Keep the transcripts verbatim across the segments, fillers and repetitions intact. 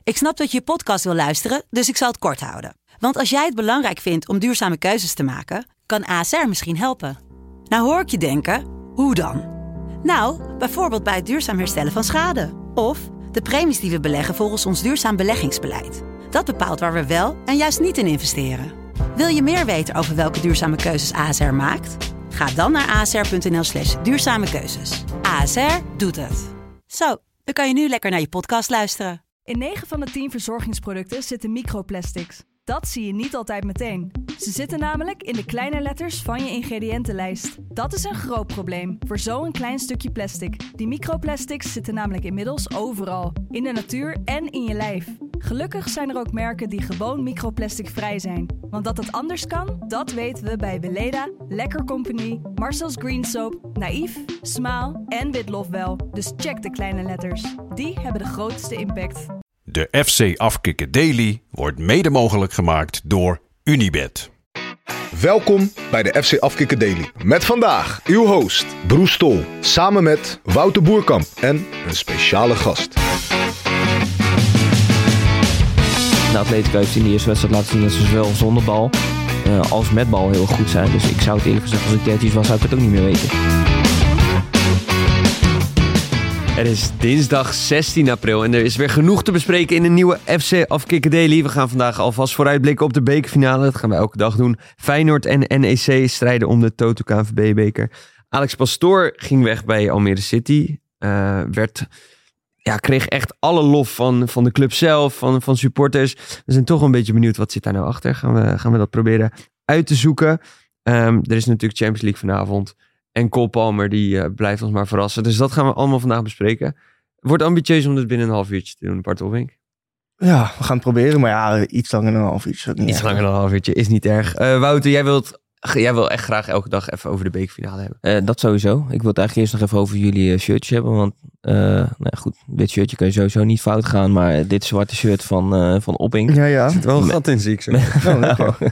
Ik snap dat je je podcast wil luisteren, dus ik zal het kort houden. Want als jij het belangrijk vindt om duurzame keuzes te maken, kan A S R misschien helpen. Nou hoor ik je denken, hoe dan? Nou, bijvoorbeeld bij het duurzaam herstellen van schade. Of de premies die we beleggen volgens ons duurzaam beleggingsbeleid. Dat bepaalt waar we wel en juist niet in investeren. Wil je meer weten over welke duurzame keuzes A S R maakt? Ga dan naar asr.nl slash duurzame keuzes. A S R doet het. Zo, dan kan je nu lekker naar je podcast luisteren. In negen van de tien verzorgingsproducten zitten microplastics. Dat zie je niet altijd meteen. Ze zitten namelijk in de kleine letters van je ingrediëntenlijst. Dat is een groot probleem voor zo'n klein stukje plastic. Die microplastics zitten namelijk inmiddels overal. In de natuur en in je lijf. Gelukkig zijn er ook merken die gewoon microplasticvrij zijn. Want dat het anders kan, dat weten we bij Weleda, Lekker Company, Marcel's Green Soap, Naïef, Smaal en Witlof wel. Dus check de kleine letters. Die hebben de grootste impact. De F C Afkikken Daily wordt mede mogelijk gemaakt door Unibet. Welkom bij de F C Afkikken Daily. Met vandaag uw host Broes Stol. Samen met Wouter Boerkamp en een speciale gast. De Atletico heeft in de eerste wedstrijd laten zien dat ze zowel zonder bal uh, als met bal heel goed zijn. Dus ik zou het eerlijk gezegd, als ik dertien was, zou ik het ook niet meer weten. Het is dinsdag zestien april en er is weer genoeg te bespreken in een nieuwe F C Afkikken Daily. We gaan vandaag alvast vooruitblikken op de bekerfinale. Dat gaan we elke dag doen. Feyenoord en N E C strijden om de Toto K N V B-beker. Alex Pastoor ging weg bij Almere City. Uh, werd, ja, kreeg echt alle lof van, van de club zelf, van, van supporters. We zijn toch een beetje benieuwd, wat zit daar nou achter? Gaan we, gaan we dat proberen uit te zoeken. Um, er is natuurlijk Champions League vanavond. En Cole Palmer, die uh, blijft ons maar verrassen. Dus dat gaan we allemaal vandaag bespreken. Het wordt ambitieus om dit binnen een half uurtje te doen, Bart Olvink. Ja, we gaan het proberen. Maar ja, iets langer dan een half uurtje. Niet iets erg. langer dan een half uurtje is niet erg. Uh, Wouter, jij wilt, jij wil echt graag elke dag even over de bekerfinale hebben. Uh, dat sowieso. Ik wil het eigenlijk eerst nog even over jullie uh, shirtjes hebben. Want uh, nou ja, goed, dit shirtje kun je sowieso niet fout gaan. Maar dit zwarte shirt van, uh, van Opping. Ja, ja. Er zit wel een gat in, zie ik zo. Oh, okay.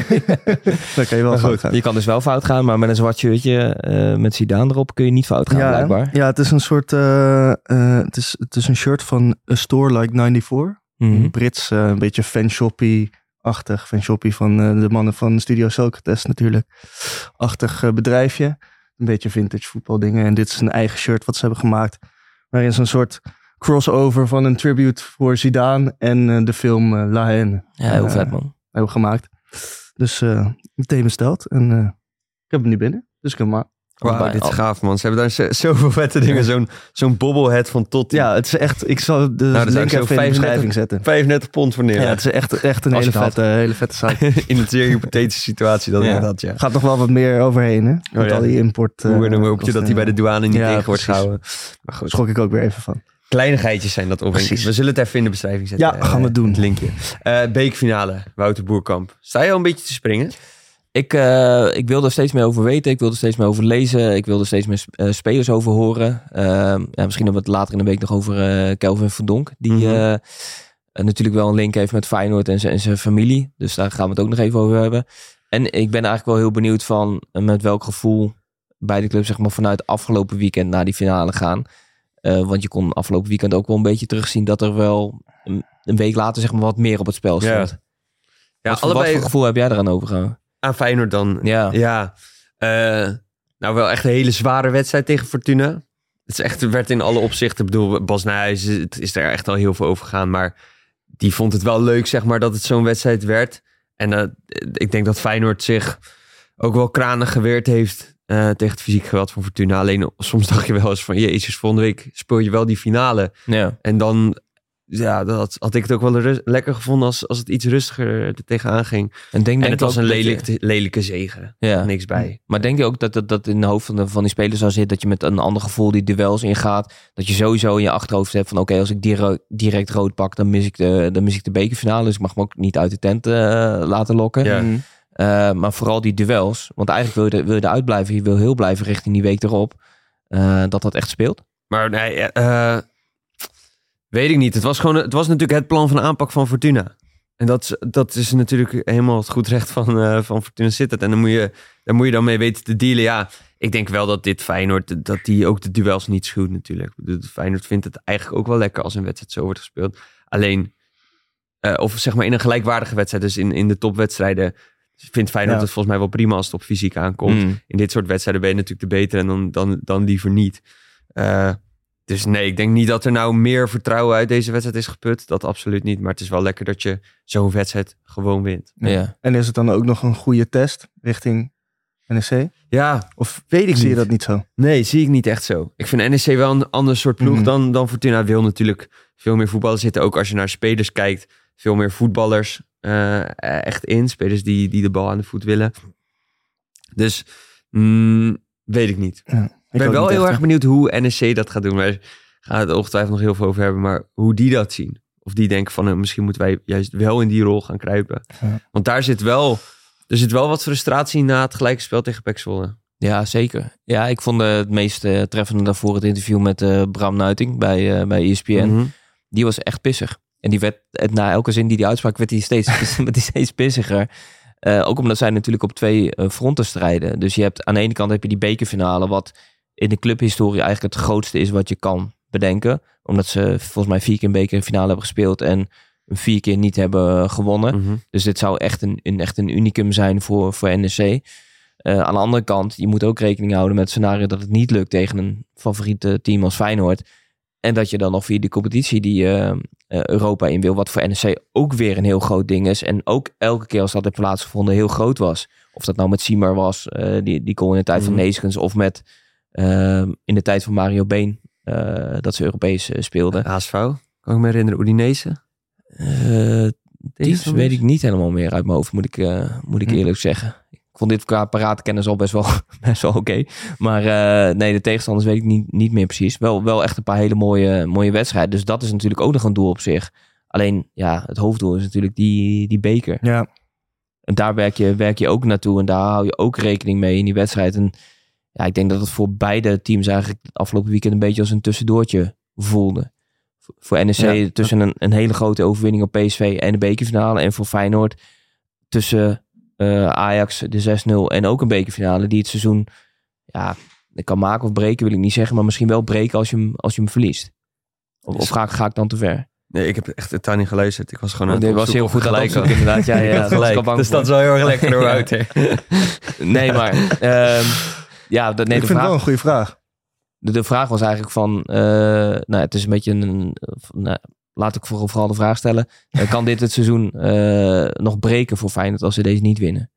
Dan kan je wel fout gaan. Je kan dus wel fout gaan, maar met een zwart shirtje uh, met Zidane erop kun je niet fout gaan, ja, blijkbaar. Ja, het is een soort... Uh, uh, het, is, het is een shirt van A Store Like negenennegentig. Mm-hmm. Brits, uh, een beetje fanshoppy-achtig. Fanshoppy van uh, de mannen van Studio Socrates natuurlijk. Achtig uh, bedrijfje. Een beetje vintage voetbaldingen. En dit is een eigen shirt wat ze hebben gemaakt. Waarin ze een soort crossover van een tribute voor Zidane en uh, de film uh, La Haine. Ja, heel uh, vet, man. Hebben gemaakt. Dus uh, meteen besteld. En uh, ik heb hem nu binnen. Dus ik heb hem maar. Wauw, dit is gaaf, man. Ze hebben daar z- zoveel vette dingen. Zo'n, zo'n bobblehead van Totti. Ja, het is echt... Ik zal de nou, link even in de beschrijving zetten. vijfendertig pond voor neer. Ja, het is echt, echt een Als hele je het vette, hele vette site. In een zeer hypothetische situatie. Dat Ja. inderdaad, ja. Gaat nog wel wat meer overheen, hè? Met Oh, ja. al die import... Hoe uh, dan hoop je dat die bij de douane niet Ja, tegen wordt precies. gehouden. Maar goed, Schrok ik ook weer even van. kleinigheidjes zijn dat opwinken. Precies. We zullen het even in de beschrijving zetten. Ja, gaan we uh, doen. Het linkje. Uh, bekerfinale, Wouter Boerkamp. Sta je al een beetje te springen? Ik, uh, ik wil er steeds meer over weten. Ik wil er steeds meer over lezen. Ik wil er steeds meer uh, spelers over horen. Uh, ja, misschien hebben we het later in de week nog over uh, Kelvin Verdonk. Die mm-hmm. uh, natuurlijk wel een link heeft met Feyenoord en zijn, en zijn familie. Dus daar gaan we het ook nog even over hebben. En ik ben eigenlijk wel heel benieuwd van uh, met welk gevoel beide clubs zeg maar, vanuit afgelopen weekend naar die finale gaan. Uh, want je kon afgelopen weekend ook wel een beetje terugzien dat er wel een, een week later zeg maar, wat meer op het spel stond. Ja. Ja, wat, voor, allebei... wat voor gevoel heb jij eraan overgehouden? Aan Feyenoord dan. Ja. ja. Uh, nou, wel echt een hele zware wedstrijd tegen Fortuna. Het is echt, het werd in alle opzichten... Ik bedoel, Bas Nijhuis, het is er echt al heel veel over gegaan. Maar die vond het wel leuk, zeg maar, dat het zo'n wedstrijd werd. En uh, ik denk dat Feyenoord zich ook wel kranig geweerd heeft... Uh, tegen het fysiek geweld van Fortuna. Alleen soms dacht je wel eens van... Jezus, volgende week speel je wel die finale. Ja. En dan... Ja, dat had ik het ook wel rust, lekker gevonden als, als het iets rustiger er tegenaan ging. En, denk, en denk het was een lelijk, je... lelijke zege. Ja. Niks bij. Maar denk je ook dat dat, dat in de hoofd van, de, van die spelers al zit... dat je met een ander gevoel die duels ingaat... dat je sowieso in je achterhoofd hebt van... oké, okay, als ik direct, direct rood pak, dan mis, ik de, dan mis ik de bekerfinale. Dus ik mag me ook niet uit de tent uh, laten lokken. Ja. Mm. Uh, maar vooral die duels. Want eigenlijk wil je, wil je eruit blijven. Je wil heel blijven richting die week erop. Uh, dat dat echt speelt. Maar nee... Uh... Weet ik niet. Het was gewoon, het was natuurlijk het plan van aanpak van Fortuna. En dat, dat is natuurlijk helemaal het goed recht van, uh, van Fortuna Sittard. En dan moet, je, daar moet je dan mee weten te dealen. Ja, ik denk wel dat dit Feyenoord, dat die ook de duels niet schuwt natuurlijk. Feyenoord vindt het eigenlijk ook wel lekker als een wedstrijd zo wordt gespeeld. Alleen, Uh, of zeg maar in een gelijkwaardige wedstrijd. Dus in, in de topwedstrijden vindt Feyenoord Ja. het volgens mij wel prima als het op fysiek aankomt. Mm. In dit soort wedstrijden ben je natuurlijk de betere en dan, dan, dan liever niet. Uh, dus nee, ik denk niet dat er nou meer vertrouwen uit deze wedstrijd is geput. Dat absoluut niet. Maar het is wel lekker dat je zo'n wedstrijd gewoon wint. Ja. Ja. En is het dan ook nog een goede test richting N E C? Ja, Of weet ik zie niet. je dat niet zo? Nee, zie ik niet echt zo. Ik vind N E C wel een ander soort ploeg Mhm. dan, dan Fortuna. Wil natuurlijk veel meer voetballers zitten. Ook als je naar spelers kijkt. Veel meer voetballers uh, echt in. Spelers die, die de bal aan de voet willen. Dus mm, weet ik niet. Ja, Ik ben ook wel niet heel echt, erg hè. benieuwd hoe N E C dat gaat doen. Wij gaan het ongetwijfeld nog heel veel over hebben. Maar hoe die dat zien. Of die denken van uh, misschien moeten wij juist wel in die rol gaan kruipen. Ja. Want daar zit wel, er zit wel wat frustratie na het gelijke spel tegen P E C Zwolle. Ja, zeker. Ja, ik vond uh, het meest uh, treffende daarvoor het interview met uh, Bram Nuiting bij, uh, bij E S P N. Mm-hmm. Die was echt pissig. En die werd, na elke zin die hij uitsprak, werd hij steeds, werd hij steeds pissiger. Uh, ook omdat zij natuurlijk op twee uh, fronten strijden. Dus je hebt aan de ene kant heb je die bekerfinale, wat in de clubhistorie eigenlijk het grootste is wat je kan bedenken. Omdat ze volgens mij vier keer een bekerfinale hebben gespeeld en vier keer niet hebben gewonnen. Mm-hmm. Dus dit zou echt een, een, echt een unicum zijn voor, voor N E C. Uh, aan de andere kant, je moet ook rekening houden met het scenario dat het niet lukt tegen een favoriete team als Feyenoord. En dat je dan nog via de competitie die uh, uh, Europa in wil, wat voor N E C ook weer een heel groot ding is. En ook elke keer als dat heeft plaatsgevonden heel groot was. Of dat nou met Siemer was, uh, die, die goal in de tijd van Mhm. Neeskens, of met uh, in de tijd van Mario Been, uh, dat ze Europees uh, speelden. H S V, kan ik me herinneren, Udinese. Uh, teams van weet dus? ik niet helemaal meer uit mijn hoofd, moet ik, uh, moet ik Hm. eerlijk zeggen. Ik vond dit qua paraatkennis al best wel, best wel oké. Okay. Maar uh, nee, de tegenstanders weet ik niet, niet meer precies. Wel, wel echt een paar hele mooie, mooie wedstrijden. Dus dat is natuurlijk ook nog een doel op zich. Alleen, ja, het hoofddoel is natuurlijk die, die beker. Ja, En daar werk je, werk je ook naartoe. En daar hou je ook rekening mee in die wedstrijd. En ja, ik denk dat het voor beide teams eigenlijk het afgelopen weekend een beetje als een tussendoortje voelde. Voor N E C Ja. tussen een, een hele grote overwinning op P S V en de bekerfinale. En voor Feyenoord tussen uh, Ajax de zes nul en ook een bekerfinale die het seizoen, ja, ik kan maken of breken wil ik niet zeggen, maar misschien wel breken als je hem, als je hem verliest. Of, of ga, ik- ga ik dan te ver? Nee, ik heb echt totaal niet geluisterd. Ik was gewoon aan Oh, het dit was heel opzoeken goed of aan je het gelijk opzoeken, had. inderdaad. Ja, ja, Ik had daar was ik gelijk. al bang Dus voor. dat is wel heel erg lekker door Ja. Wouter. Nee, maar ehm, ja, dat, nee, ik de vind het vraag, wel een goede vraag. de, de vraag was eigenlijk van, uh, nou, het is een beetje een, van, nou, laat ik vooral, vooral de vraag stellen, uh, kan dit het seizoen uh, nog breken voor Feyenoord als ze deze niet winnen?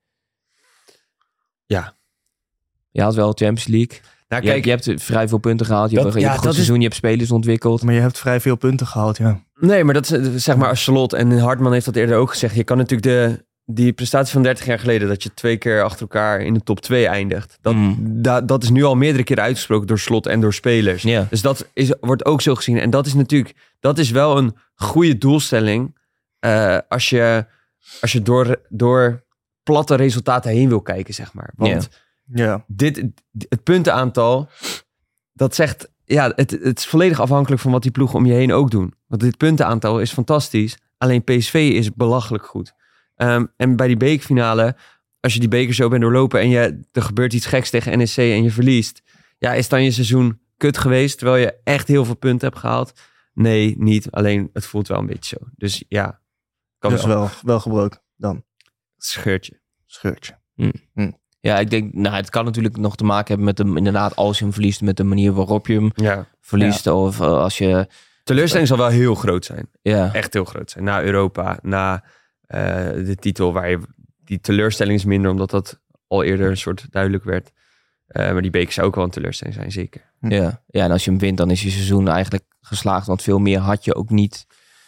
Ja. Je had wel Champions League. Nou, Je, kijk, hebt, je hebt vrij veel punten gehaald. Je Dat- hebt, je ja, hebt een goed dat is- seizoen, je hebt spelers ontwikkeld. Maar je hebt vrij veel punten gehaald, ja. nee, maar dat is zeg maar als Slot en Hartman heeft dat eerder ook gezegd. Je kan natuurlijk de, die prestatie van dertig jaar geleden, dat je twee keer achter elkaar in de top twee eindigt. Dat, Mm. da- dat is nu al meerdere keren uitgesproken door Slot en door spelers. Ja. Dus dat is, wordt ook zo gezien. En dat is natuurlijk, dat is wel een goede doelstelling. Uh, als je, als je door, door platte resultaten heen wil kijken, zeg maar. Want Ja, dit, het puntenaantal, dat zegt, ja, het, het is volledig afhankelijk van wat die ploegen om je heen ook doen. Want dit puntenaantal is fantastisch. Alleen P S V is belachelijk goed. Um, en bij die bekerfinale, als je die beker zo bent doorlopen en je, er gebeurt iets geks tegen N E C en je verliest, ja, is dan je seizoen kut geweest, terwijl je echt heel veel punten hebt gehaald? Nee, niet. Alleen het voelt wel een beetje zo. Dus ja, kan dus wel. wel, wel gebroken dan. Scheurtje. Scheurtje. Ja, ik denk, nou, het kan natuurlijk nog te maken hebben met de, inderdaad, als je hem verliest, met de manier waarop je hem Ja. verliest. Of uh, als je, Teleurstelling zal wel heel groot zijn. ja, Echt heel groot zijn. Na Europa, na uh, de titel, waar je die teleurstelling is minder, omdat dat al eerder een soort duidelijk werd. Uh, maar die beker zou ook wel een teleurstelling zijn, zeker. ja. ja, en als je hem wint, dan is je seizoen eigenlijk geslaagd. Want veel meer had je ook niet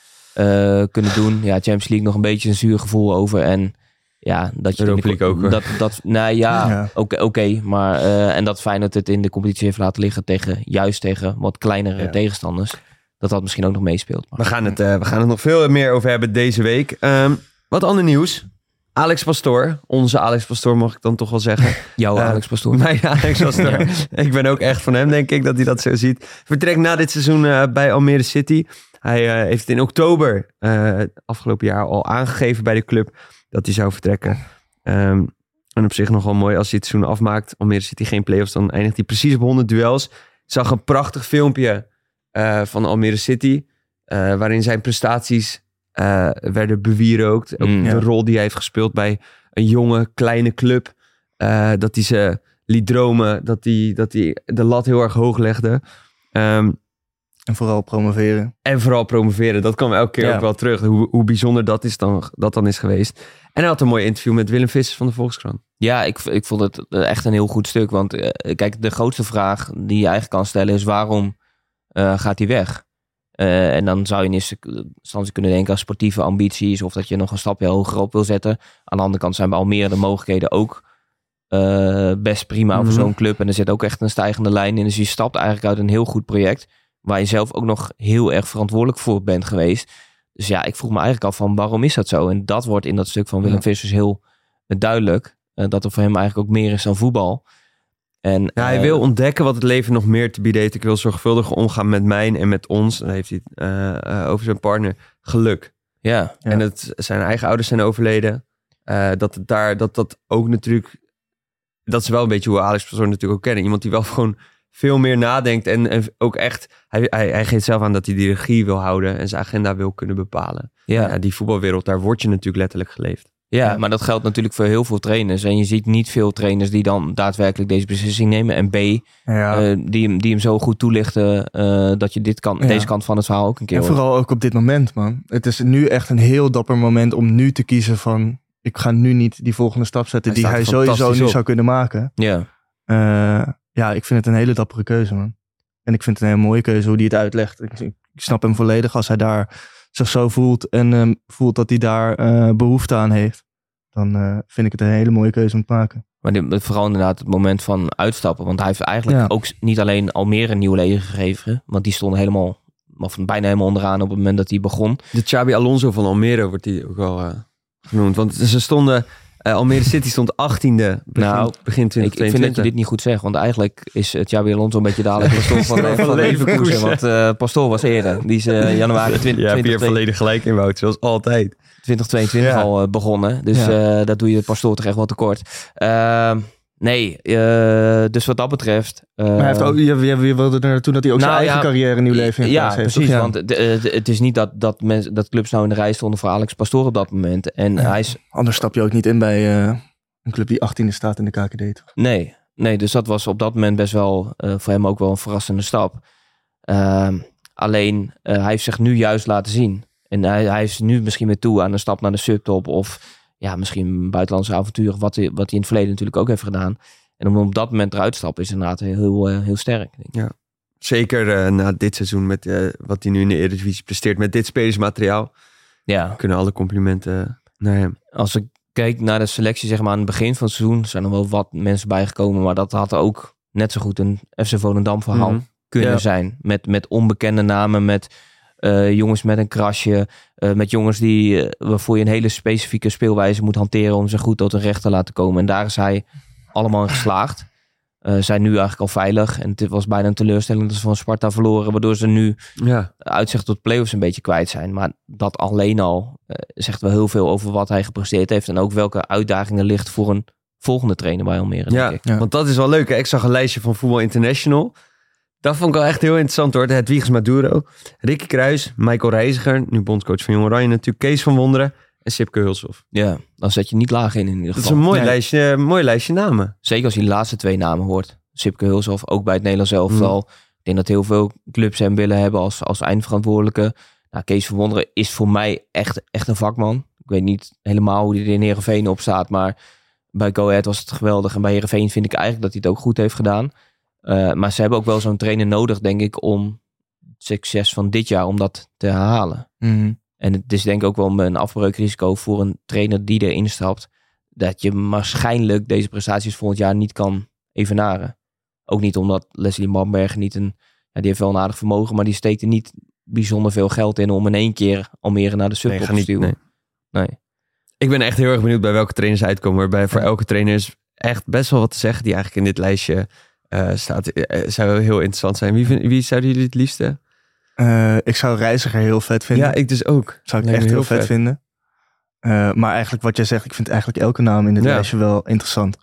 uh, kunnen doen. Ja, Champions League nog een beetje een zuur gevoel over. En ja, dat je... Europa League ook, hoor. Dat, dat, nou ja, Ja. oké, okay, maar uh, en dat Feyenoord het in de competitie heeft laten liggen tegen, juist tegen wat kleinere Ja. tegenstanders. Dat dat misschien ook nog meespeelt. Maar. We gaan het, uh, we gaan het nog veel meer over hebben deze week. Um, wat ander nieuws. Alex Pastoor, onze Alex Pastoor mag ik dan toch wel zeggen. Jouw Uh, Alex Pastoor. Mijn Alex Pastoor. Ik ben ook echt van hem, denk ik, dat hij dat zo ziet. Vertrekt na dit seizoen uh, bij Almere City. Hij uh, heeft in oktober uh, afgelopen jaar al aangegeven bij de club dat hij zou vertrekken. Um, en op zich nogal mooi als hij het seizoen afmaakt. Almere City geen play-offs, dan eindigt hij precies op honderd duels. Ik zag een prachtig filmpje uh, van Almere City, uh, waarin zijn prestaties uh, werden bewierookt. Ook Mm, de ja. rol die hij heeft gespeeld bij een jonge, kleine club. Uh, dat hij ze liet dromen. Dat hij, dat hij de lat heel erg hoog legde. Um, En vooral promoveren. En vooral promoveren. Dat kwam elke keer Ja. ook wel terug. Hoe, hoe bijzonder dat, is dan, dat dan is geweest. En hij had een mooi interview met Willem Vissers van de Volkskrant. Ja, ik, ik vond het echt een heel goed stuk. Want uh, kijk, de grootste vraag die je eigenlijk kan stellen is waarom uh, gaat hij weg? Uh, en dan zou je in eerste instantie kunnen denken aan sportieve ambities of dat je nog een stapje hoger op wil zetten. Aan de andere kant zijn bij Almere de mogelijkheden ook uh, best prima voor Mhm. zo'n club. En er zit ook echt een stijgende lijn in. Dus je stapt eigenlijk uit een heel goed project waar je zelf ook nog heel erg verantwoordelijk voor bent geweest. Dus ja, ik vroeg me eigenlijk af van waarom is dat zo? En dat wordt in dat stuk van Willem Ja. Vissers heel uh, duidelijk. Uh, dat er voor hem eigenlijk ook meer is dan voetbal. En, Ja, hij uh, wil ontdekken wat het leven nog meer te bieden heeft. Ik wil zorgvuldiger omgaan met mij en met ons. Dan heeft hij het uh, uh, over zijn partner geluk. Ja, Ja. En het, zijn eigen ouders zijn overleden. Uh, dat, het daar, dat dat ook natuurlijk... Dat is wel een beetje hoe Alex Pastoor natuurlijk ook kennen. Iemand die wel gewoon veel meer nadenkt. En, en ook echt... Hij, hij, hij geeft zelf aan dat hij die regie wil houden. En zijn agenda wil kunnen bepalen. ja. Ja, die voetbalwereld, daar word je natuurlijk letterlijk geleefd. Ja, maar dat geldt natuurlijk voor heel veel trainers. En je ziet niet veel trainers die dan daadwerkelijk deze beslissing nemen. En B, Ja. uh, die, hem, die hem zo goed toelichten uh, dat je dit kan, Ja. deze kant van het verhaal ook een keer En hoort. vooral ook op dit moment, man. Het is nu echt een heel dapper moment om nu te kiezen van... Ik ga nu niet die volgende stap zetten Hij die staat hij er sowieso fantastisch nu op. zou kunnen maken. Ja, Uh, ja, ik vind het een hele dappere keuze, man. En ik vind het een hele mooie keuze hoe hij het uitlegt. Ik, ik snap hem volledig als hij daar zich zo voelt en um, voelt dat hij daar uh, behoefte aan heeft. Dan uh, vind ik het een hele mooie keuze om te maken. maar dit, vooral inderdaad het moment van uitstappen. Want hij heeft eigenlijk Ja. ook niet alleen Almere een nieuw leven gegeven. Want die stonden helemaal, of bijna helemaal onderaan op het moment dat hij begon. De Xabi Alonso van Almere wordt die ook wel uh, genoemd. Want ze stonden... Uh, Almere City stond achttiende begin, Nou, begin Ik, twintig ik vind dat tweeëntwintig. je dit niet goed zegt. Want eigenlijk is het Xabi Alonso een beetje de Alex Pastoor van, van, van Leverkusen. Want uh, Pastoor was eerder. Die is uh, januari twintig, Ja, heb je twintig, er volledig gelijk in, Wout, zoals altijd. twintig tweeëntwintig Ja. al uh, begonnen. Dus Ja. uh, dat doe je Pastoor toch echt wel tekort. Uh, nee, uh, dus wat dat betreft... Uh, maar hij heeft ook, je, je, je wilde er naartoe dat hij ook Nou, zijn ja, eigen carrière een nieuw leven in Ja, plaats heeft. precies. toch? Ja. Want de, de, het is niet dat, dat, mensen, dat clubs nou in de rij stonden voor Alex Pastoor op dat moment. En Ja. hij is... Anders stap je ook niet in bij uh, een club die achttiende staat in de K K D. Toch? Nee, nee, dus dat was op dat moment best wel uh, voor hem ook wel een verrassende stap. Uh, alleen, uh, hij heeft zich nu juist laten zien. En hij, hij is nu misschien weer toe aan een stap naar de subtop. Of ja, misschien een buitenlandse avontuur. Wat hij, wat hij in het verleden natuurlijk ook heeft gedaan. En om op dat moment eruit te stappen is inderdaad heel, uh, heel sterk. Denk ik. Ja. Zeker uh, na dit seizoen met uh, wat hij nu in de Eredivisie presteert. Met dit spelersmateriaal Ja, kunnen alle complimenten naar hem. als ik kijk naar de selectie zeg maar aan het begin van het seizoen. Zijn er wel wat mensen bijgekomen. Maar dat had ook net zo goed een F C Volendam verhaal Mhm. kunnen Ja. zijn. Met, met onbekende namen, met uh, jongens met een krasje. Uh, met jongens die, uh, waarvoor je een hele specifieke speelwijze moet hanteren om ze goed tot hun recht te laten komen. En daar is hij allemaal in geslaagd. Uh, zijn nu eigenlijk al veilig. En het was bijna een teleurstelling dat ze van Sparta verloren. Waardoor ze nu Ja, uitzicht tot play-offs een beetje kwijt zijn. Maar dat alleen al uh, zegt wel heel veel over wat hij gepresteerd heeft. En ook welke uitdagingen ligt voor een volgende trainer bij Almere, ja, denk ik. Ja. want dat is wel leuk. Hè? Ik zag een lijstje van Voetbal International. Dat vond ik wel echt heel interessant hoor. Het Wiegers Maduro, Ricky Kruijs, Michael Reiziger, nu bondscoach van Jong Oranje natuurlijk, Kees van Wonderen en Sipke Hulshoff. Ja, dan zet je niet laag in in ieder Dat is geval. een mooi, Nee. lijstje, een mooi lijstje namen. Zeker als je de laatste twee namen hoort. Sipke Hulshoff, ook bij het Nederlands elftal. Mm. Ik denk dat heel veel clubs hem willen hebben als, als eindverantwoordelijke. Nou, Kees van Wonderen is voor mij echt, echt een vakman. Ik weet niet helemaal hoe hij er in Heerenveen op staat. Maar bij Go Ahead was het geweldig. En bij Heerenveen vind ik eigenlijk dat hij het ook goed heeft gedaan. Uh, maar ze hebben ook wel zo'n trainer nodig, denk ik, om het succes van dit jaar, om dat te herhalen. Mm. En het is denk ik ook wel een afbreukrisico voor een trainer die erin stapt. Dat je waarschijnlijk deze prestaties volgend jaar niet kan evenaren. Ook niet omdat Leslie Bamberger niet een... Ja, die heeft wel een aardig vermogen, maar die steekt er niet bijzonder veel geld in om in één keer Almere naar de subtop Nee, ga te niet- stuwen. nee. Nee. Ik ben echt heel erg benieuwd bij welke trainers uitkomen. Waarbij voor Ja. elke trainer is echt best wel wat te zeggen die eigenlijk in dit lijstje uh, staat. Uh, zou heel interessant zijn. Wie, vind, wie zouden jullie het liefste? Uh, ik zou Reiziger heel vet vinden. Ja, ik dus ook. Zou ik Lijkt echt me heel vet, vinden. Uh, maar eigenlijk wat jij zegt, ik vind eigenlijk elke naam in dit Ja. lijstje wel interessant.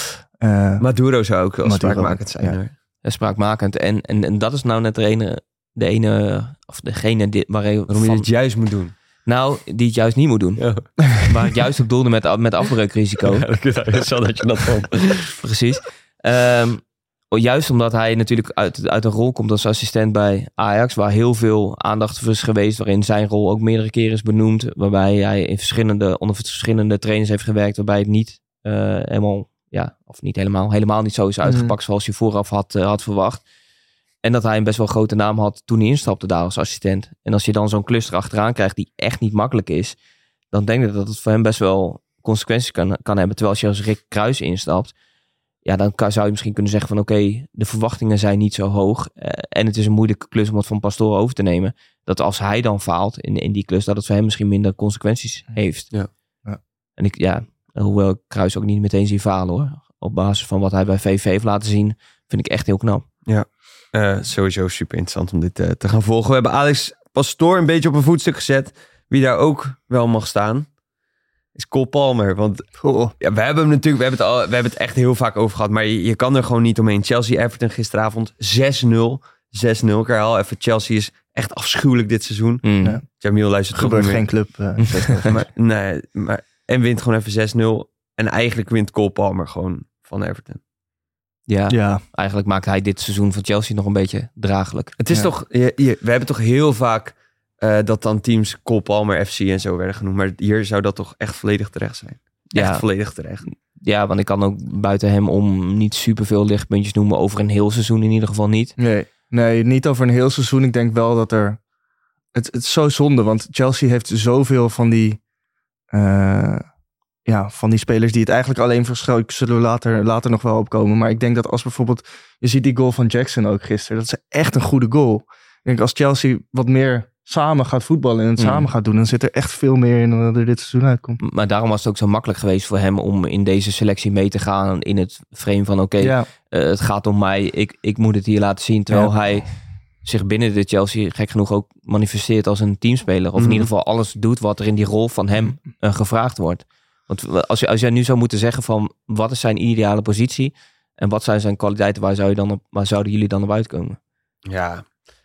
Uh, Maduro zou ook wel Maduro, spraakmakend zijn. ja. hoor. Ja, spraakmakend. En, en, en dat is nou net de ene, de ene of degene die, waar je Waarom je van- het juist moet doen. Nou, die het juist niet moet doen. Ja. Waar ik juist op doelde met, met afbreukrisico. Ja, dat is wel dat je dat vond. Precies. Um, juist omdat hij natuurlijk uit, uit een rol komt als assistent bij Ajax, waar heel veel aandacht voor is geweest, waarin zijn rol ook meerdere keren is benoemd, waarbij hij in verschillende, onder verschillende trainers heeft gewerkt, waarbij het niet uh, helemaal, ja, of niet helemaal, helemaal niet zo is uitgepakt mm. zoals je vooraf had, uh, had verwacht. En dat hij een best wel grote naam had toen hij instapte daar als assistent. En als je dan zo'n klus erachteraan krijgt die echt niet makkelijk is, dan denk ik dat het voor hem best wel consequenties kan, kan hebben. Terwijl als je als Rick Kruijs instapt, ja, dan kan, zou je misschien kunnen zeggen van oké, okay, de verwachtingen zijn niet zo hoog. Uh, en het is een moeilijke klus om het van Pastoor over te nemen. Dat als hij dan faalt in, in die klus, dat het voor hem misschien minder consequenties heeft. Ja. Ja. En ik, ja, hoewel ik Kruijs ook niet meteen zie falen hoor. Op basis van wat hij bij V V heeft laten zien, vind ik echt heel knap. Ja, uh, sowieso super interessant om dit uh, te gaan volgen. We hebben Alex Pastoor een beetje op een voetstuk gezet. Wie daar ook wel mag staan, is Cole Palmer. Want oh. ja, we hebben hem natuurlijk, we hebben, het al, we hebben het echt heel vaak over gehad. Maar je, je kan er gewoon niet omheen. Chelsea-Everton gisteravond zes nul. zes nul. Ik herhaal even, Chelsea is echt afschuwelijk dit seizoen. Mm. Ja. Jamil luistert gebeurt geen club. Uh, maar, nee, maar, en wint gewoon even zes nul. En eigenlijk wint Cole Palmer gewoon van Everton. Ja, ja, eigenlijk maakt hij dit seizoen van Chelsea nog een beetje draaglijk. Het is ja. toch, je, je, we hebben toch heel vaak uh, dat dan teams Cole Palmer F C en zo werden genoemd. Maar hier zou dat toch echt volledig terecht zijn. Echt ja. volledig terecht. Ja, want ik kan ook buiten hem om niet superveel lichtpuntjes noemen. Over een heel seizoen in ieder geval niet. Nee, nee, niet over een heel seizoen. Ik denk wel dat er... Het, het is zo zonde, want Chelsea heeft zoveel van die... Uh, ja, van die spelers die het eigenlijk alleen verschuiken, zullen we later, later nog wel opkomen. Maar ik denk dat als bijvoorbeeld... Je ziet die goal van Jackson ook gisteren. Dat is echt een goede goal. Ik denk als Chelsea wat meer samen gaat voetballen en het mm. samen gaat doen, dan zit er echt veel meer in dan er dit seizoen uitkomt. Maar daarom was het ook zo makkelijk geweest voor hem om in deze selectie mee te gaan in het frame van oké, okay, ja. uh, het gaat om mij, ik, ik moet het hier laten zien. Terwijl ja. hij zich binnen de Chelsea gek genoeg ook manifesteert als een teamspeler. Of mm. in ieder geval alles doet wat er in die rol van hem uh, gevraagd wordt. Want als, als jij nu zou moeten zeggen van wat is zijn ideale positie en wat zijn zijn kwaliteiten, waar, zou je dan op, waar zouden jullie dan op uitkomen? Ja,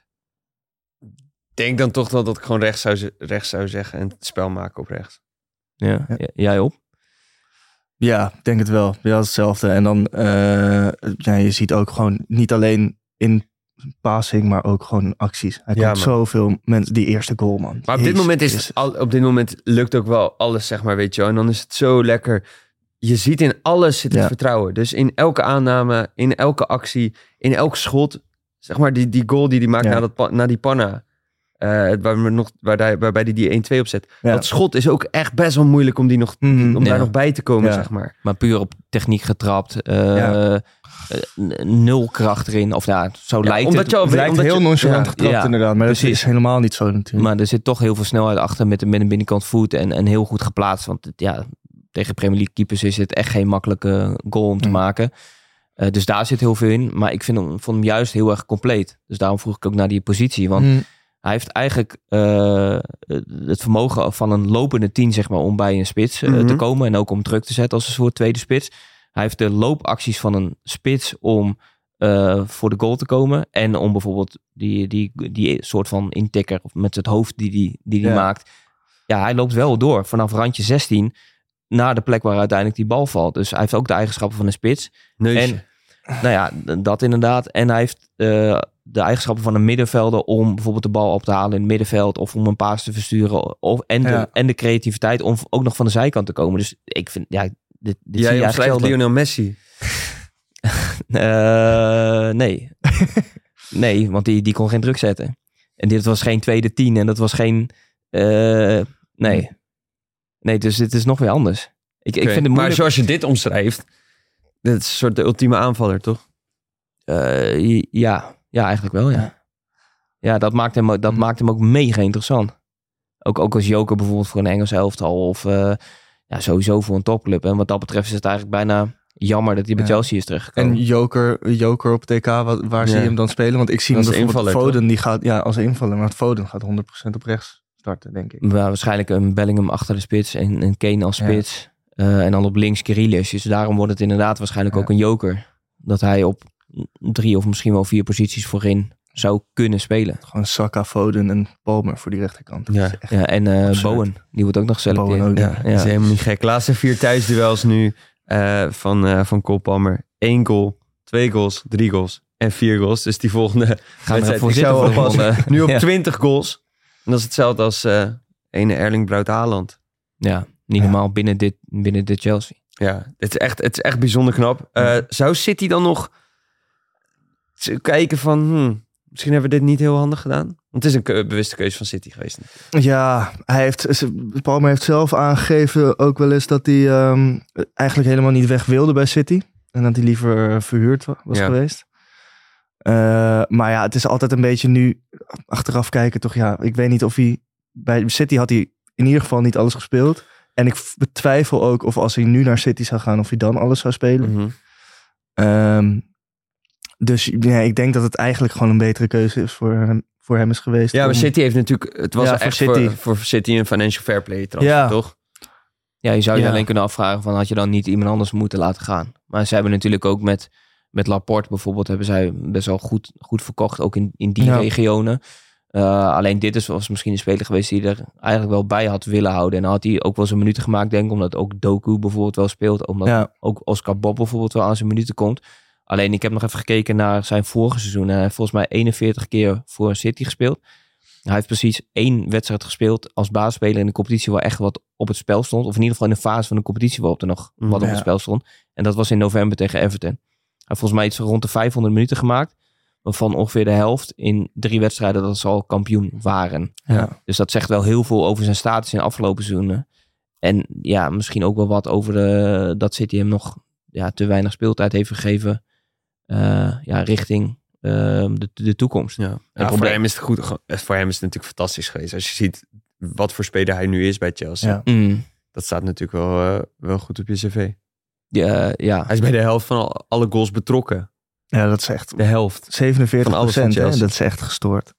ik denk dan toch wel dat ik gewoon rechts zou, rechts zou zeggen en het spel maken op rechts. Ja, ja. Jij op? Ja, ik denk het wel. Ja, hetzelfde. En dan, uh, ja, je ziet ook gewoon niet alleen in passing, maar ook gewoon acties. Hij ja, komt zoveel mensen, die eerste goal, man. Maar op dit moment is het, al, op dit moment lukt ook wel alles, zeg maar, weet je wel. En dan is het zo lekker. Je ziet in alles zit het ja. vertrouwen. Dus in elke aanname, in elke actie, in elk schot, zeg maar, die, die goal die hij maakt ja. na, dat, na die panna. Uh, waar we nog, waar hij, waarbij hij die één twee opzet. Ja. Dat schot is ook echt best wel moeilijk om, die nog, mm, om ja. daar nog bij te komen, ja. zeg maar. Maar puur op techniek getrapt. Uh, ja. uh, nul kracht erin. Of ja, zo ja, lijkt omdat het. Je al, het lijkt heel je, nonchalant ja, getrapt ja, inderdaad. Maar precies. Dat is helemaal niet zo natuurlijk. Maar er zit toch heel veel snelheid achter met, met een binnenkant voet. En, en heel goed geplaatst. Want ja, tegen Premier League keepers is het echt geen makkelijke goal om te mm. maken. Uh, dus daar zit heel veel in. Maar ik vind hem, vond hem juist heel erg compleet. Dus daarom vroeg ik ook naar die positie. Want mm. hij heeft eigenlijk uh, het vermogen van een lopende tien, zeg maar, om bij een spits uh, mm-hmm. te komen. En ook om druk te zetten als een soort tweede spits. Hij heeft de loopacties van een spits om uh, voor de goal te komen. En om bijvoorbeeld die, die, die soort van intikker met het hoofd die die, die, die ja. maakt. Ja, hij loopt wel door vanaf randje zestien naar de plek waar uiteindelijk die bal valt. Dus hij heeft ook de eigenschappen van een spits. Neusje. En nou ja, dat inderdaad. En hij heeft uh, de eigenschappen van een middenvelder om bijvoorbeeld de bal op te halen in het middenveld of om een paas te versturen. Of, en, de, ja. en de creativiteit om ook nog van de zijkant te komen. Dus ik vind, ja, dit, dit Jij zie je omschrijft Lionel Messi. uh, nee. nee, want die, die kon geen druk zetten. En dit was geen tweede tien en dat was geen... Uh, nee. Nee, dus dit is nog weer anders. Ik, okay. ik vind het moeilijk. Maar zoals je dit omschrijft, dit is een soort de ultieme aanvaller, toch? Uh, ja. ja, eigenlijk wel, ja. Ja, dat maakt hem, dat maakt hem ook mega interessant. Ook, ook als joker bijvoorbeeld voor een Engels elftal of uh, ja, sowieso voor een topclub. En wat dat betreft is het eigenlijk bijna jammer dat hij bij ja. Chelsea is terechtgekomen. En joker, joker op T K, waar, waar ja. zie je hem dan spelen? Want ik zie hem bijvoorbeeld Foden, die gaat, ja, als invaller, maar Foden gaat honderd procent op rechts starten, denk ik. Maar waarschijnlijk een Bellingham achter de spits en een Kane als spits. Ja. Uh, en dan op links Grealish. Dus daarom wordt het inderdaad waarschijnlijk ja. ook een joker. Dat hij op drie of misschien wel vier posities voorin zou kunnen spelen. Gewoon Saka, Foden en Palmer voor die rechterkant. Dat Ja. is echt Ja, en uh, absurd. Bowen, die wordt ook nog geselecteerd. Bowen ook, Ja, ja. dat is helemaal niet gek. Laatste vier thuisduels nu uh, van, uh, van Cole Palmer. Eén goal, twee goals, drie goals en vier goals. Dus die volgende Gaan we wedstrijd, ervoor die zitten zou voor de alvast volgende. nu op Ja. twintig goals. En dat is hetzelfde als uh, ene Erling Braut Haaland. Ja, niet Ja. normaal binnen dit, binnen dit Chelsea. Ja, het is echt, het is echt bijzonder knap. Uh, zou City dan nog kijken van... Hmm, misschien hebben we dit niet heel handig gedaan? Want het is een ke- bewuste keuze van City geweest. Ja, hij heeft, Palmer heeft zelf aangegeven ook wel eens dat hij um, eigenlijk helemaal niet weg wilde bij City. En dat hij liever verhuurd wa- was Ja. geweest. Uh, maar ja, het is altijd een beetje nu achteraf kijken toch. Ja, ik weet niet of hij... Bij City had hij in ieder geval niet alles gespeeld. En ik f- betwijfel ook of als hij nu naar City zou gaan, of hij dan alles zou spelen. Mm-hmm. Um, dus ja, ik denk dat het eigenlijk gewoon een betere keuze is voor hem, voor hem is geweest. Ja, maar om- City heeft natuurlijk... Het was Ja, voor echt City. voor, voor City een financial fair play transfer, Ja. toch? Ja, je zou je Ja. alleen kunnen afvragen van had je dan niet iemand anders moeten laten gaan. Maar ze hebben natuurlijk ook met, met Laporte bijvoorbeeld hebben zij best wel goed, goed verkocht, ook in, in die Ja. regionen. Uh, alleen dit is, was misschien een speler geweest die er eigenlijk wel bij had willen houden. En dan had hij ook wel zijn minuten gemaakt, denk ik, omdat ook Doku bijvoorbeeld wel speelt. Omdat Ja. ook Oscar Bob bijvoorbeeld wel aan zijn minuten komt. Alleen ik heb nog even gekeken naar zijn vorige seizoen. Hij heeft volgens mij eenenveertig keer voor City gespeeld. Hij heeft precies één wedstrijd gespeeld als basisspeler in de competitie waar echt wat op het spel stond. Of in ieder geval in de fase van de competitie waarop er nog wat op Ja. het spel stond. En dat was in november tegen Everton. Hij heeft volgens mij iets van rond de vijfhonderd minuten gemaakt. Waarvan ongeveer de helft in drie wedstrijden dat ze al kampioen waren. Ja. Dus dat zegt wel heel veel over zijn status in de afgelopen seizoenen. En ja, misschien ook wel wat over de, dat City hem nog ja, te weinig speeltijd heeft gegeven. Uh, ja, richting uh, de, de toekomst. Ja. Ja, voor, probleem- hem is het goed, voor hem is het natuurlijk fantastisch geweest. Als je ziet wat voor speler hij nu is bij Chelsea. Ja. Mm. Dat staat natuurlijk wel, uh, wel goed op je cv. Ja, ja. Hij is bij de helft van al, alle goals betrokken. Ja, dat is echt De helft. zevenenveertig Van alles van procent. Chelsea. Dat is echt gestoord.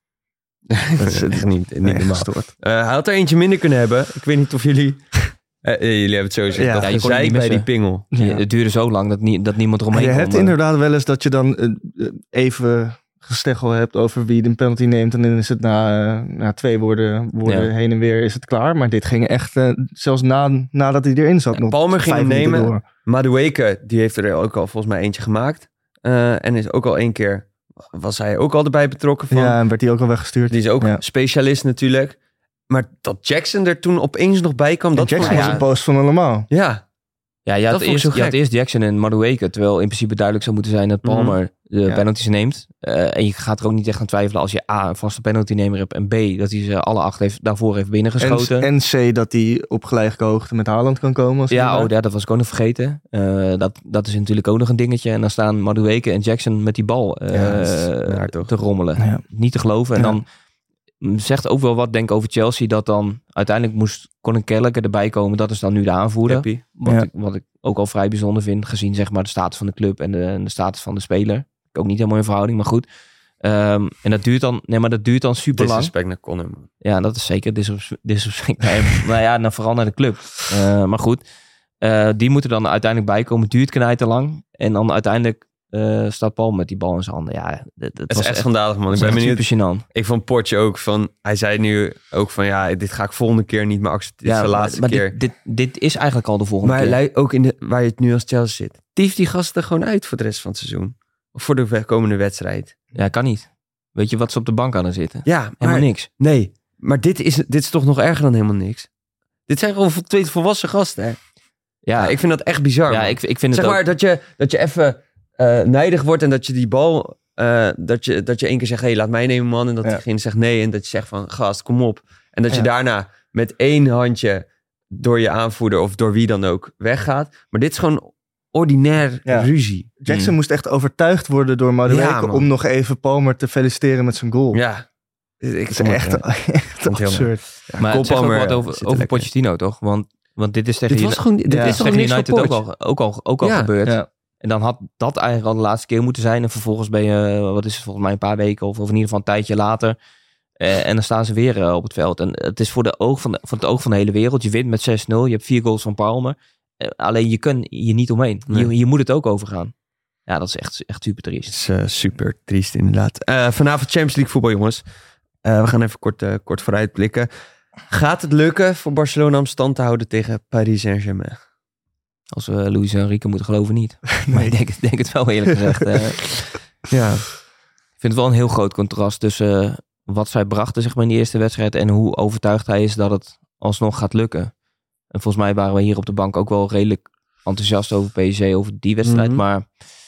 Dat is echt niet, niet Echt normaal. gestoord. Uh, hij had er eentje minder kunnen hebben. Ik weet niet of jullie... Uh, jullie hebben het zo gezegd. Ja. dat Ja, je kon het gezeik niet bij missen. die pingel. Ja, het duurde zo lang dat, nie, dat niemand En eromheen je kon. hebt maar- inderdaad wel eens dat je dan uh, even gesteggel hebt over wie de penalty neemt. En dan is het na, uh, na twee woorden, woorden Ja. heen en weer is het klaar. Maar dit ging echt, uh, zelfs na, nadat hij erin zat, Ja, nog Palmer ging vijf hem minuten nemen. door. Madueke, die heeft er ook al volgens mij eentje gemaakt. Uh, en is ook al één keer... Was hij ook al erbij betrokken van... Ja, en werd hij ook al weggestuurd. Die is ook Ja. specialist natuurlijk. Maar dat Jackson er toen opeens nog bij kwam... En Dat Jackson vond was ik- een post van allemaal. Ja, Ja, je Dat had, vond ik eerst, zo je had gek. eerst Jackson en Madueke. Terwijl in principe duidelijk zou moeten zijn dat Palmer de Ja. penalties neemt. Uh, en je gaat er ook niet echt aan twijfelen als je A, een vaste penaltynemer hebt. En B, dat hij ze alle acht heeft, daarvoor heeft binnengeschoten. En, en C, dat hij op gelijke hoogte met Haaland kan komen. Als hij Ja, erbij- oh, ja, dat was ik ook nog vergeten. Uh, dat, dat is natuurlijk ook nog een dingetje. En dan staan Madueke en Jackson met die bal uh, Ja, dat is raar, toch? te rommelen. Ja. Niet te geloven. En Ja. dan zegt ook wel wat, denk ik, over Chelsea. Dat dan uiteindelijk moest Conor Gallagher erbij komen. Dat is dan nu de aanvoerder. Happy. Wat, Ja. ik, wat ik ook al vrij bijzonder vind. Gezien zeg maar de status van de club en de, en de status van de speler. Ook niet helemaal in verhouding, maar goed. Um, en dat duurt dan, nee, maar dat duurt dan super lang. Disrespect naar Conor, man. Ja, dat is zeker disres- disrespect naar hem. Maar ja, nou, vooral naar de club. Uh, maar goed, uh, die moeten dan uiteindelijk bijkomen. Het duurt knijt te lang. En dan uiteindelijk uh, staat Paul met die bal in zijn handen. Ja, dat, dat Het was is echt schandalig, man. Ik ben echt benieuwd. super gênant. Ik vond Portje ook van... Hij zei nu ook van... Ja, dit ga ik volgende keer niet meer accepteren. Dit is de maar, laatste maar keer. dit, dit, dit is eigenlijk al de volgende Maar keer. lui- ook in de, waar je het nu als Chelsea zit. Tief die gasten er gewoon uit voor de rest van het seizoen. Of voor de we- komende wedstrijd. Ja, kan niet. Weet je wat ze op de bank aan zitten? Ja, Helemaal maar, niks. nee. Maar dit is, dit is toch nog erger dan helemaal niks. Dit zijn gewoon twee volwassen gasten, hè? Ja, Ja, ik vind dat echt bizar, ja man. ik, ik vind Zeg het maar ook... dat je, dat je even uh, nijdig wordt en dat je die bal... Uh, dat, je, dat je één keer zegt, hé, hey, laat mij nemen, man. En dat Ja. diegene zegt nee. En dat je zegt van, gast, kom op. En dat je Ja. daarna met één handje door je aanvoerder of door wie dan ook weggaat. Maar dit is gewoon ordinair Ja. ruzie. Jackson Mm. moest echt overtuigd worden door Madueke Ja, man. om nog even Palmer te feliciteren met zijn goal. Ja. Ik Dat is vond het- echt, ja. echt Vond het heel absurd. Maar het zegt ook Palmer wat over, zit er over lekker in. Pochettino, toch? Want, want dit is tegen, Dit was gewoon, dit Ja. is dit is toch tegen niks United voor ook Poch? al, ook al, ook al Ja. gebeurd. Ja. En dan had dat eigenlijk al de laatste keer moeten zijn. En vervolgens ben je, wat is het, volgens mij een paar weken of, of in ieder geval een tijdje later. Uh, en dan staan ze weer uh, op het veld. En het is voor, de oog van de, voor het oog van de hele wereld. Je wint met zes nul. Je hebt vier goals van Palmer. Uh, alleen je kunt je niet omheen. Nee. Je, je moet het ook overgaan. Ja, dat is echt, echt super triest. Dat is uh, super triest inderdaad. Uh, vanavond Champions League voetbal, jongens. Uh, we gaan even kort, uh, kort vooruitblikken. Gaat het lukken voor Barcelona om stand te houden tegen Paris Saint-Germain? Als we Luis Enrique moeten geloven, niet. Nee. Maar ik denk, denk het wel, eerlijk gezegd. Uh, ja. Ik vind het wel een heel groot contrast tussen uh, wat zij brachten zeg maar, in die eerste wedstrijd en hoe overtuigd hij is dat het alsnog gaat lukken. En volgens mij waren we hier op de bank ook wel redelijk enthousiast over P S G, over die wedstrijd. Mm-hmm. Maar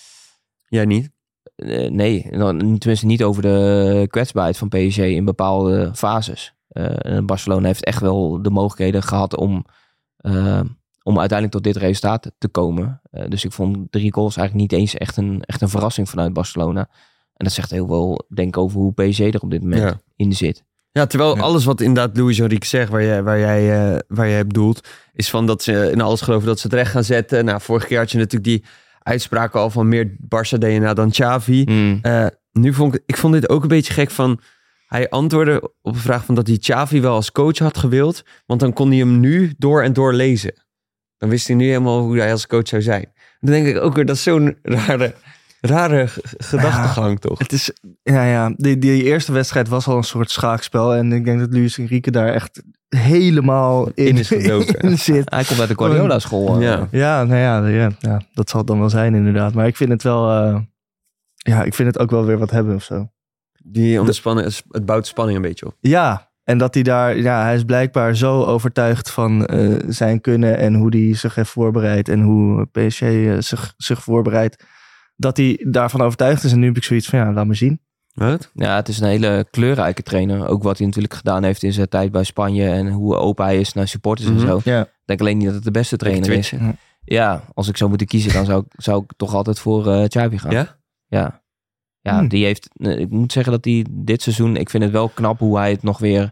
jij niet? Uh, nee, tenminste niet over de kwetsbaarheid van P S G in bepaalde fases. Uh, Barcelona heeft echt wel de mogelijkheden gehad om, uh, om uiteindelijk tot dit resultaat te komen. Uh, dus ik vond drie goals eigenlijk niet eens echt een, echt een verrassing vanuit Barcelona. En dat zegt heel veel, denk ik, over hoe P S G er op dit moment ja. in zit. Ja, terwijl ja. alles wat inderdaad Luis Enrique zegt, waar jij, waar, jij, uh, waar jij bedoelt, is van dat ze in alles geloven dat ze het recht gaan zetten. Nou, vorige keer had je natuurlijk die uitspraken al van meer Barça D N A dan Xavi. Mm. Uh, nu vond ik, ik vond dit ook een beetje gek van, hij antwoordde op een vraag van dat hij Xavi wel als coach had gewild, want dan kon hij hem nu door en door lezen. Dan wist hij nu helemaal hoe hij als coach zou zijn. Dan denk ik ook weer, dat is zo'n rare, rare g- gedachtegang, ja, toch? Het is, ja, ja. Die, die eerste wedstrijd was al een soort schaakspel en ik denk dat Luis Enrique daar echt helemaal in, in is gedoken. in zit. Hij komt uit de Guardiola-school. Ja. Ja, nou ja, ja, ja, dat zal het dan wel zijn inderdaad. Maar ik vind het wel, uh, ja, ik vind het ook wel weer wat hebben of zo. Die onderspannen, het bouwt spanning een beetje op. Ja, en dat hij daar, ja, hij is blijkbaar zo overtuigd van uh, zijn kunnen en hoe hij zich heeft voorbereid en hoe P S G uh, zich, zich voorbereidt, dat hij daarvan overtuigd is. En nu heb ik zoiets van, ja, laat maar zien. Wat? Ja, het is een hele kleurrijke trainer. Ook wat hij natuurlijk gedaan heeft in zijn tijd bij Spanje en hoe open hij is naar supporters mm-hmm. en zo. Ja. Ik denk alleen niet dat het de beste trainer is. Ja. ja, als ik zou moeten kiezen, dan zou ik, zou ik toch altijd voor uh, Xavi gaan. Ja? Ja. Ja, hmm. die heeft, ik moet zeggen dat hij dit seizoen, ik vind het wel knap hoe hij het nog weer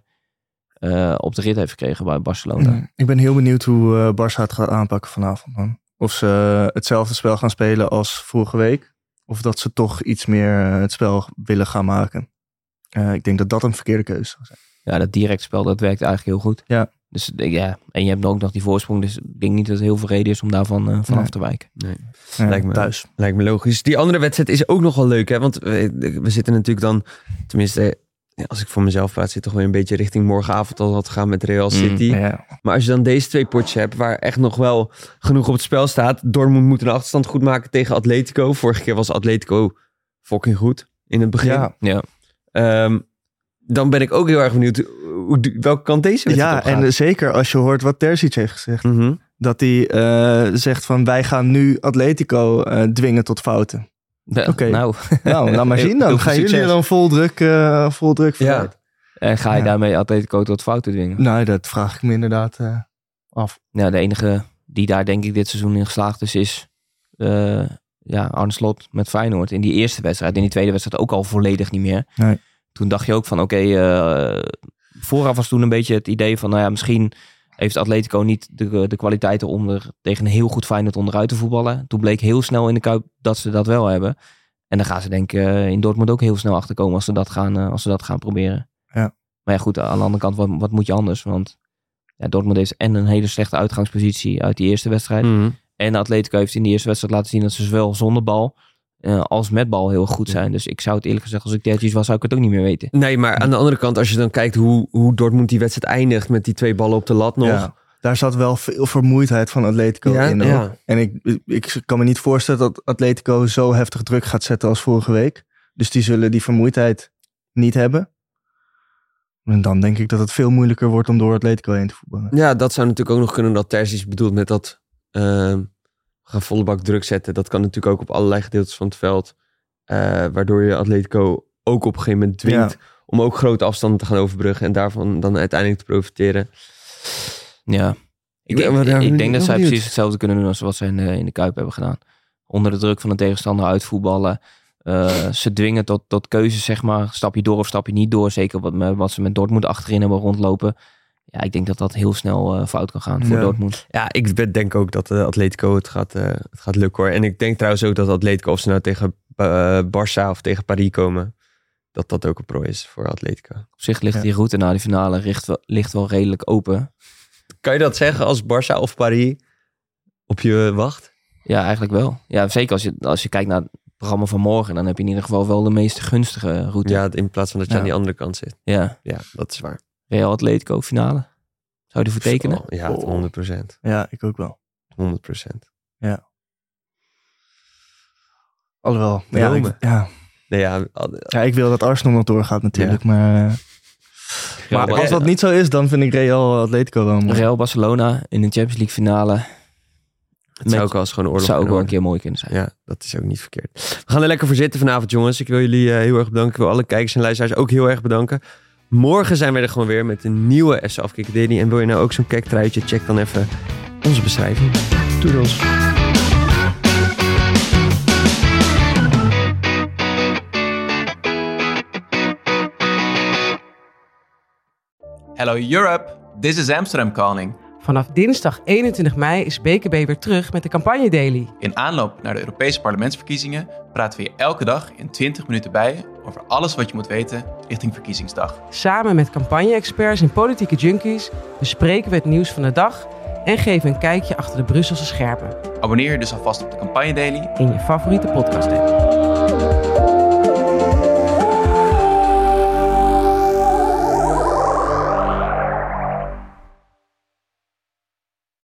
uh, op de rit heeft gekregen bij Barcelona. Hmm. Ik ben heel benieuwd hoe uh, Barça het gaat aanpakken vanavond, man. Of ze uh, hetzelfde spel gaan spelen als vorige week. Of dat ze toch iets meer uh, het spel willen gaan maken. Uh, ik denk dat dat een verkeerde keuze zou zijn. Ja, dat direct spel, dat werkt eigenlijk heel goed. Ja. Dus ja, en je hebt ook nog die voorsprong. Dus ik denk niet dat er heel veel reden is om daarvan uh, vanaf nee. te wijken. Nee. Ja, lijkt me, thuis. Lijkt me logisch. Die andere wedstrijd is ook nog wel leuk, hè? Want we, we zitten natuurlijk dan, tenminste, ja, als ik voor mezelf praat, zit toch weer een beetje richting morgenavond al te gaan met Real City. Mm, ja. Maar als je dan deze twee potjes hebt, waar echt nog wel genoeg op het spel staat. Dortmund moet een achterstand goed maken tegen Atletico. Vorige keer was Atletico fucking goed in het begin. Ja. Ja. Um, dan ben ik ook heel erg benieuwd hoe, welke kant deze wedstrijd op gaat. Ja, en zeker als je hoort wat Terzic heeft gezegd. Mm-hmm. Dat hij uh, zegt van wij gaan nu Atletico uh, dwingen tot fouten. Oké. Okay. Nou, nou, laat maar zien dan. Heel gaan jullie jullie dan vol druk, uh, vol druk vooruit. Ja. En ga je ja. daarmee Atletico tot fouten dwingen? Nou, dat vraag ik me inderdaad uh, af. Ja, de enige die daar denk ik dit seizoen in geslaagd is, is uh, ja, Arne Slot met Feyenoord. In die eerste wedstrijd, in die tweede wedstrijd ook al volledig niet meer. Nee. Toen dacht je ook van oké, okay, uh, vooraf was toen een beetje het idee van nou ja, misschien heeft Atletico niet de, de kwaliteiten om er tegen een heel goed Feyenoord onderuit te voetballen. Toen bleek heel snel in de Kuip dat ze dat wel hebben. En dan gaan ze denk ik uh, in Dortmund ook heel snel achterkomen als ze dat gaan, uh, als ze dat gaan proberen. Ja. Maar ja goed, aan de andere kant, wat, wat moet je anders? Want ja, Dortmund heeft en een hele slechte uitgangspositie uit die eerste wedstrijd. Mm-hmm. En Atletico heeft in die eerste wedstrijd laten zien dat ze zowel zonder bal uh, als met bal heel goed zijn. Dus ik zou het eerlijk gezegd, als ik dertien was, zou ik het ook niet meer weten. Nee, maar aan de andere kant, als je dan kijkt hoe, hoe Dortmund die wedstrijd eindigt met die twee ballen op de lat nog. Ja, daar zat wel veel vermoeidheid van Atletico ja, in. Ja. En ik, ik kan me niet voorstellen dat Atletico zo heftig druk gaat zetten als vorige week. Dus die zullen die vermoeidheid niet hebben. En dan denk ik dat het veel moeilijker wordt om door Atletico heen te voetballen. Ja, dat zou natuurlijk ook nog kunnen dat Terzic bedoelt met dat uh, gaan volle bak druk zetten. Dat kan natuurlijk ook op allerlei gedeeltes van het veld. Uh, waardoor je Atletico ook op een gegeven moment dwingt ja. om ook grote afstanden te gaan overbruggen en daarvan dan uiteindelijk te profiteren. Ja, ik denk, ik, ik denk dat zij precies hetzelfde kunnen doen als wat ze in de, in de Kuip hebben gedaan. Onder de druk van de tegenstander uitvoetballen. Uh, ze dwingen tot, tot keuzes, zeg maar. Stap je door of stap je niet door. Zeker wat, wat ze met Dortmund achterin hebben rondlopen. Ja, ik denk dat dat heel snel uh, fout kan gaan voor ja. Dortmund. Ja, ik denk ook dat uh, Atletico het gaat, uh, het gaat lukken hoor. En ik denk trouwens ook dat Atletico, of ze nou tegen uh, Barça of tegen Paris komen, dat dat ook een pro is voor Atletico. Op zich ligt ja. die route naar de finale ligt wel, ligt wel redelijk open. Kan je dat zeggen als Barça of Paris op je wacht? Ja, eigenlijk wel. Ja, zeker als je, als je kijkt naar het programma van morgen, dan heb je in ieder geval wel de meest gunstige route. Ja, in plaats van dat je Ja. aan die andere kant zit. Ja. Ja, dat is waar. Real Atletico finale. Zou je ervoor tekenen? Oh, ja, honderd procent. Ja, ik ook wel. honderd procent. Alhoewel. Ja, Rome. ik, ja. Nee, ja, ja, ik wil dat Arsenal nog doorgaat natuurlijk. Ja. Maar, uh, Real, maar als dat niet zo is, dan vind ik Real Atletico wel mooi. Real Barcelona in de Champions League finale. het zou ook wel eens gewoon oorlog zou ook wel een kunnen keer mooi kunnen zijn. worden. Ja, dat is ook niet verkeerd. We gaan er lekker voor zitten vanavond, jongens. Ik wil jullie uh, heel erg bedanken. Ik wil alle kijkers en luisteraars ook heel erg bedanken. Morgen zijn we er gewoon weer met een nieuwe F C Afkikken Daily. En wil je nou ook zo'n kektruitje? Check dan even onze beschrijving. Toedels. Hello Europe, this is Amsterdam calling. Vanaf dinsdag eenentwintig mei is B K B weer terug met de Campagne Daily. In aanloop naar de Europese parlementsverkiezingen praten we je elke dag in twintig minuten bij over alles wat je moet weten richting verkiezingsdag. Samen met campagne-experts en politieke junkies bespreken we het nieuws van de dag en geven een kijkje achter de Brusselse schermen. Abonneer je dus alvast op de Campagne Daily. In je favoriete podcast app.